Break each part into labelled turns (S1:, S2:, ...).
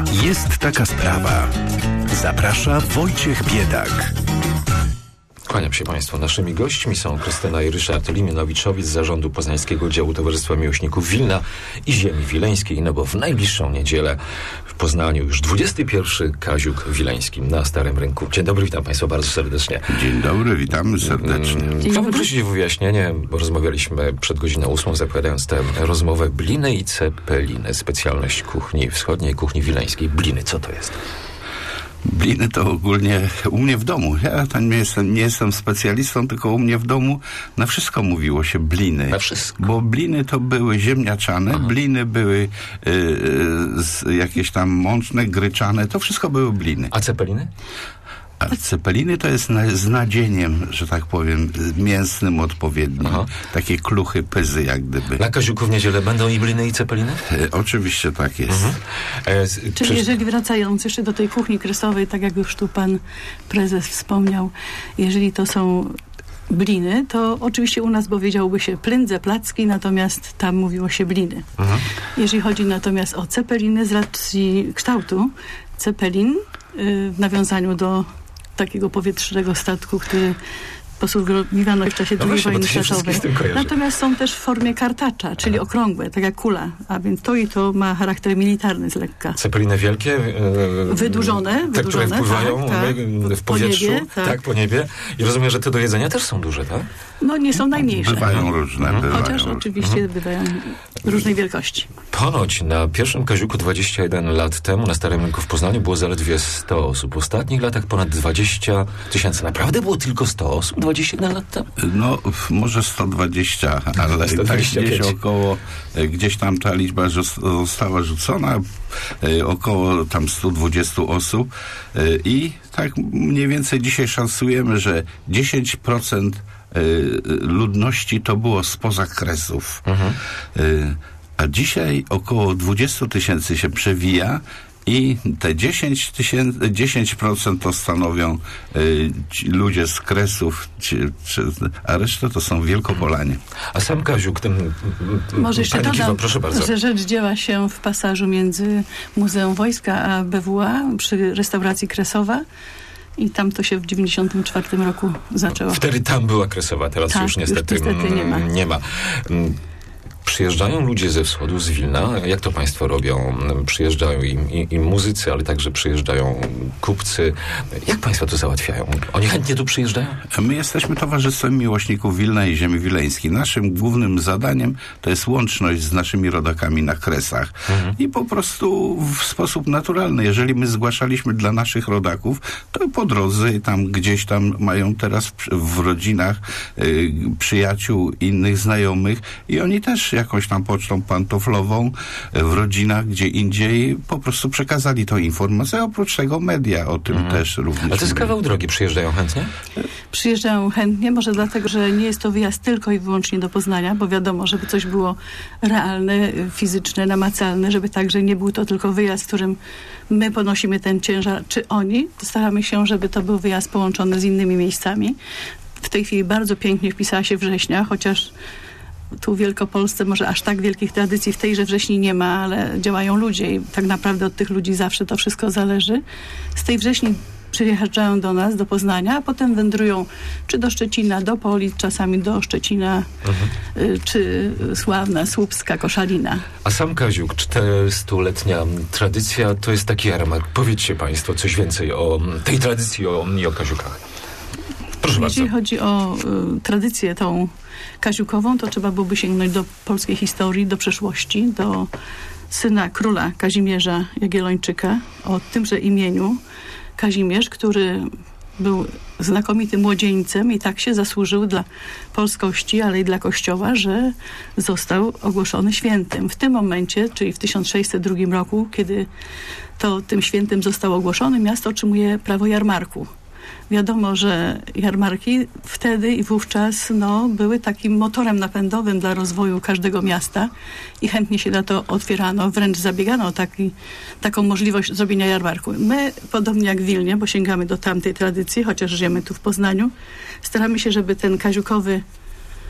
S1: Jest taka sprawa. Zaprasza Wojciech Biedak.
S2: Kłaniam się Państwu. Naszymi gośćmi są Krystyna i Ryszard Liminowiczowi z Zarządu Poznańskiego Działu Towarzystwa Miłośników Wilna i Ziemi Wileńskiej, no bo w najbliższą niedzielę w Poznaniu już 21. Kaziuk Wileński na Starym Rynku. Dzień dobry, witam Państwa bardzo serdecznie.
S3: Dzień dobry, witamy serdecznie.
S2: Chciałbym prosić o wyjaśnienie, bo rozmawialiśmy przed godziną 8, zapowiadając tę rozmowę. Bliny i cepeliny, specjalność kuchni wschodniej, kuchni wileńskiej. Bliny, co to jest?
S3: Bliny to ogólnie u mnie w domu. Ja tam nie jestem specjalistą, tylko u mnie w domu na wszystko mówiło się bliny.
S2: Na wszystko?
S3: Bo bliny to były ziemniaczane, bliny były jakieś tam mączne, gryczane, to wszystko były bliny.
S2: A cepeliny?
S3: A cepeliny to jest z nadzieniem, że tak powiem, mięsnym odpowiednim. Takie kluchy, pyzy jak gdyby.
S2: Na Kaziuku w niedzielę będą i bliny, i cepeliny?
S3: Oczywiście tak jest.
S4: Czyli jeżeli wracając jeszcze do tej kuchni kresowej, tak jak już tu pan prezes wspomniał, jeżeli to są bliny, to oczywiście u nas powiedziałoby się plyndze, placki, natomiast tam mówiło się bliny. Jeżeli chodzi natomiast o cepeliny, z racji kształtu, cepelin w nawiązaniu do takiego powietrznego statku, który posługiwano w czasie II wojny światowej. Natomiast są też w formie kartacza, czyli okrągłe, tak jak kula, a więc to i to ma charakter militarny z lekka.
S2: Cepeliny wielkie,
S4: wydłużone,
S2: które wpływają w powietrzu, po niebie. I rozumiem, że te do jedzenia też są duże, tak?
S4: No nie są najmniejsze.
S3: Bywają różne.
S4: Chociaż oczywiście bywają różnej wielkości.
S2: Ponoć na pierwszym Kaziuku 21 lat temu na Starym Rynku w Poznaniu było zaledwie 100 osób. W ostatnich latach ponad 20 000. Naprawdę było tylko 100 osób 21 lat temu?
S3: No, może 120, ale 125. Tak gdzieś około, gdzieś tam ta liczba została rzucona, około tam 120 osób i tak mniej więcej dzisiaj szansujemy, że 10% ludności to było spoza Kresów. A dzisiaj około 20 000 się przewija i te 10% to stanowią ludzie z Kresów, a reszta to są Wielkopolanie.
S2: A sam Kaziuk,
S4: może jeszcze dodam,
S2: proszę bardzo, że
S4: rzecz działa się w pasażu między Muzeum Wojska a BWA przy restauracji Kresowa. I tam to się w 1994 roku zaczęło.
S2: Wtedy tam była Kresowa, teraz już niestety nie ma. Przyjeżdżają ludzie ze wschodu, z Wilna. Jak to państwo robią? Przyjeżdżają i muzycy, ale także przyjeżdżają kupcy. Jak państwo to załatwiają? Oni chętnie tu przyjeżdżają?
S3: My jesteśmy Towarzystwem Miłośników Wilna i Ziemi Wileńskiej. Naszym głównym zadaniem to jest łączność z naszymi rodakami na Kresach. I po prostu w sposób naturalny. Jeżeli my zgłaszaliśmy dla naszych rodaków, to po drodze tam gdzieś tam mają teraz w rodzinach przyjaciół, innych znajomych i oni też jakąś tam pocztą pantoflową w rodzinach, gdzie indziej po prostu przekazali tą informację, a oprócz tego media o tym też również.
S2: A to jest kawał drogi. Przyjeżdżają chętnie?
S4: Przyjeżdżają chętnie, może dlatego, że nie jest to wyjazd tylko i wyłącznie do Poznania, bo wiadomo, żeby coś było realne, fizyczne, namacalne, żeby także nie był to tylko wyjazd, w którym my ponosimy ten ciężar, czy oni, to staramy się, żeby to był wyjazd połączony z innymi miejscami. W tej chwili bardzo pięknie wpisała się Września, chociaż tu w Wielkopolsce może aż tak wielkich tradycji w tejże Wrześni nie ma, ale działają ludzie i tak naprawdę od tych ludzi zawsze to wszystko zależy. Z tej Wrześni przyjeżdżają do nas, do Poznania, a potem wędrują czy do Szczecina, do Polic, czasami do Szczecina, czy Sławna, Słupska, Koszalina.
S2: A sam Kaziuk, 400-letnia tradycja, to jest taki jarmark. Powiedzcie państwo coś więcej o tej tradycji i o Kaziukach. Proszę bardzo.
S4: Jeśli chodzi o tradycję tą kaziukową, to trzeba byłoby sięgnąć do polskiej historii, do przeszłości, do syna króla Kazimierza Jagiellończyka o tymże imieniu Kazimierz, który był znakomitym młodzieńcem i tak się zasłużył dla polskości, ale i dla Kościoła, że został ogłoszony świętym. W tym momencie, czyli w 1602 roku, kiedy to tym świętym został ogłoszony, miasto otrzymuje prawo jarmarku. Wiadomo, że jarmarki wtedy i wówczas były takim motorem napędowym dla rozwoju każdego miasta i chętnie się na to otwierano, wręcz zabiegano o taką możliwość zrobienia jarmarku. My, podobnie jak w Wilnie, bo sięgamy do tamtej tradycji, chociaż żyjemy tu w Poznaniu, staramy się, żeby ten kaziukowy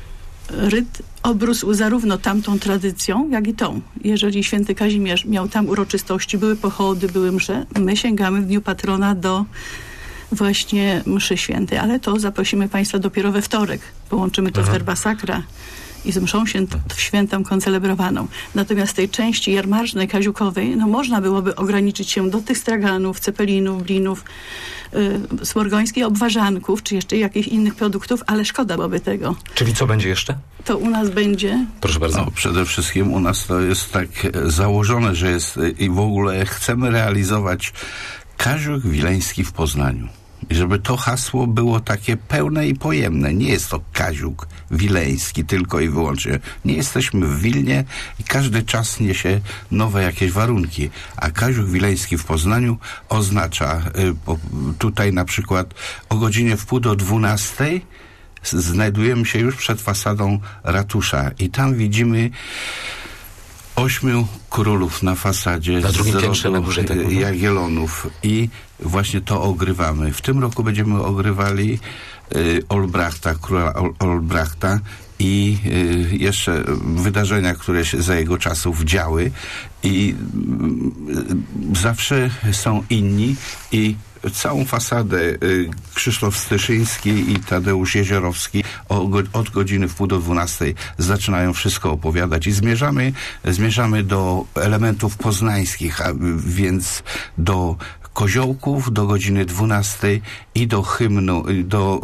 S4: ryt obrósł zarówno tamtą tradycją, jak i tą. Jeżeli święty Kazimierz miał tam uroczystości, były pochody, były msze, my sięgamy w dniu patrona do właśnie mszy świętej, ale to zaprosimy Państwa dopiero we wtorek. Połączymy to z Verba Sacra i z mszą świętą koncelebrowaną. Natomiast tej części jarmarcznej, kaziukowej, no można byłoby ograniczyć się do tych straganów, cepelinów, blinów, smorgońskich, obwarzanków, czy jeszcze jakichś innych produktów, ale szkoda byłoby tego.
S2: Czyli co będzie jeszcze?
S4: To u nas będzie...
S2: Proszę bardzo.
S3: No, przede wszystkim u nas to jest tak założone, że jest i w ogóle chcemy realizować Kaziuk Wileński w Poznaniu. I żeby to hasło było takie pełne i pojemne. Nie jest to Kaziuk Wileński tylko i wyłącznie. Nie jesteśmy w Wilnie i każdy czas niesie nowe jakieś warunki. A Kaziuk Wileński w Poznaniu oznacza tutaj na przykład o godzinie 11:30 znajdujemy się już przed fasadą ratusza i tam widzimy 8 królów na fasadzie
S2: na drugim piętrze na górze
S3: Jagiellonów i właśnie to ogrywamy. W tym roku będziemy ogrywali Olbrachta, króla Olbrachta i jeszcze wydarzenia, które się za jego czasów działy i zawsze są inni i całą fasadę Krzysztof Styszyński i Tadeusz Jeziorowski od godziny 11:30 zaczynają wszystko opowiadać i zmierzamy do elementów poznańskich, a więc do koziołków do godziny 12 i do hymnu, do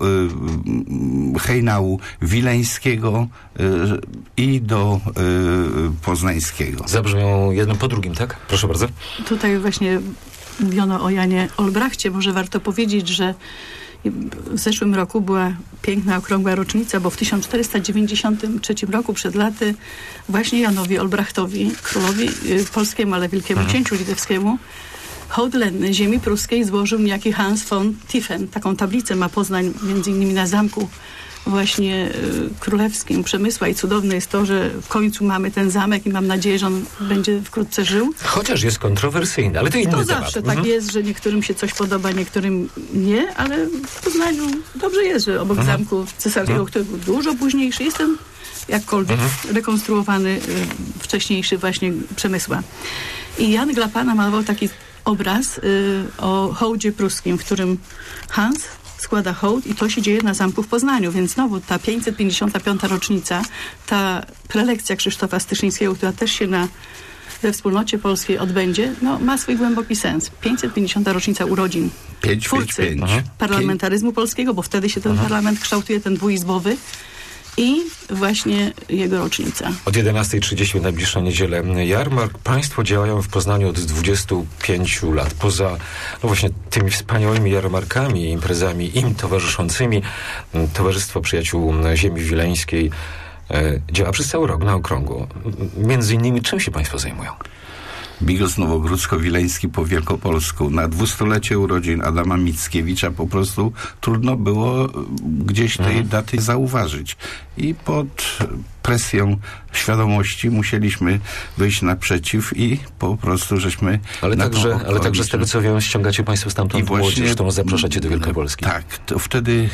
S3: hejnału wileńskiego i do poznańskiego.
S2: Zabrzmią jedno po drugim, tak? Proszę bardzo.
S4: Tutaj właśnie mówiono o Janie Olbrachcie. Może warto powiedzieć, że w zeszłym roku była piękna, okrągła rocznica, bo w 1493 roku przed laty właśnie Janowi Olbrachtowi, królowi polskiemu, ale wielkiemu księciu litewskiemu, hołd lenny ziemi pruskiej złożył niejaki Hans von Tiffen. Taką tablicę ma Poznań między innymi na zamku właśnie królewskim Przemysła i cudowne jest to, że w końcu mamy ten zamek i mam nadzieję, że on będzie wkrótce żył.
S2: Chociaż jest kontrowersyjny, ale to inny temat.
S4: To zawsze tak jest, że niektórym się coś podoba, niektórym nie, ale w Poznaniu dobrze jest, że obok zamku cesarskiego, który był dużo późniejszy, jest ten jakkolwiek rekonstruowany wcześniejszy właśnie Przemysła. I Jan Glapa namalował taki obraz o hołdzie pruskim, w którym Hans składa hołd i to się dzieje na zamku w Poznaniu, więc znowu ta 555. rocznica, ta prelekcja Krzysztofa Styszyńskiego, która też się we Wspólnocie Polskiej odbędzie, no, ma swój głęboki sens. 550. rocznica urodzin twórcy parlamentaryzmu polskiego, bo wtedy się ten parlament kształtuje, ten dwuizbowy, i właśnie jego rocznica.
S2: Od 11:30 w najbliższą niedzielę jarmark. Państwo działają w Poznaniu od 25 lat. Poza no właśnie tymi wspaniałymi jarmarkami, imprezami im towarzyszącymi, Towarzystwo Przyjaciół Ziemi Wileńskiej działa przez cały rok na okrągło. Między innymi czym się Państwo zajmują?
S3: Bigos Nowogródzko-Wileński po wielkopolsku. Na 200-lecie urodzin Adama Mickiewicza po prostu trudno było gdzieś tej daty zauważyć. I pod presją świadomości musieliśmy wyjść naprzeciw i po prostu żeśmy...
S2: Ale także z tego co wiem, ściągacie Państwo stamtąd młodzież, którą zapraszacie do Wielkopolski.
S3: Tak, to wtedy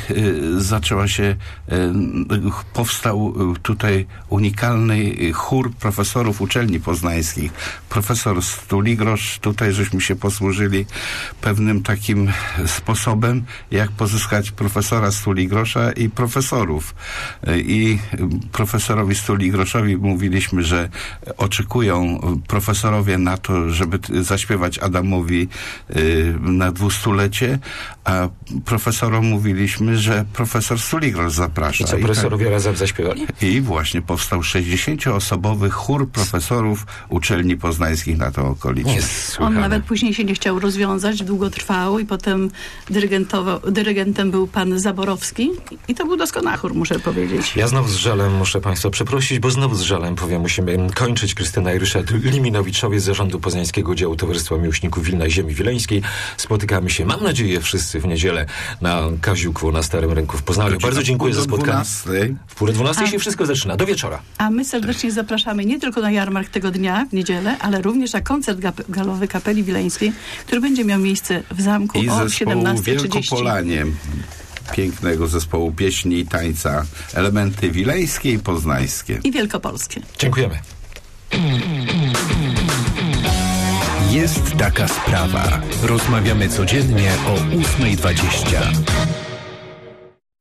S3: powstał tutaj unikalny chór profesorów uczelni poznańskich. Profesor Stuligrosz, tutaj żeśmy się posłużyli pewnym takim sposobem, jak pozyskać profesora Stuligrosza i profesorów. I profesorowi Stuligroszowi mówiliśmy, że oczekują profesorowie na to, żeby zaśpiewać Adamowi na 200-lecie, a profesorom mówiliśmy, że profesor Stuligrosz zaprasza.
S2: I co, profesorowie razem zaśpiewali?
S3: I właśnie powstał 60-osobowy chór profesorów uczelni poznańskich na to okoliczność.
S4: On nawet później się nie chciał rozwiązać, długo trwał i potem dyrygentem był pan Zaborowski i to był doskonały chór, muszę powiedzieć.
S2: Ja znowu z żalem muszę Państwa przeprosić, bo znowu z żalem powiem, musimy kończyć. Krystyna i Ryszard Liminowiczowie z Zarządu Poznańskiego Działu Towarzystwa Miłośników Wilna i Ziemi Wileńskiej. Spotykamy się, mam nadzieję, wszyscy w niedzielę na Kaziuku na Starym Rynku w Poznaniu. Bardzo dziękuję za spotkanie. W 11:30 się wszystko zaczyna. Do wieczora.
S4: A my serdecznie zapraszamy nie tylko na jarmark tego dnia, w niedzielę, ale również na koncert galowy Kapeli Wileńskiej, który będzie miał miejsce w zamku
S3: i
S4: o 17:30.
S3: Wielkopolanie. pięknego zespołu pieśni i tańca, elementy wileńskie i poznańskie.
S4: I wielkopolskie.
S2: Dziękujemy.
S1: Jest taka sprawa. Rozmawiamy codziennie o 8:20.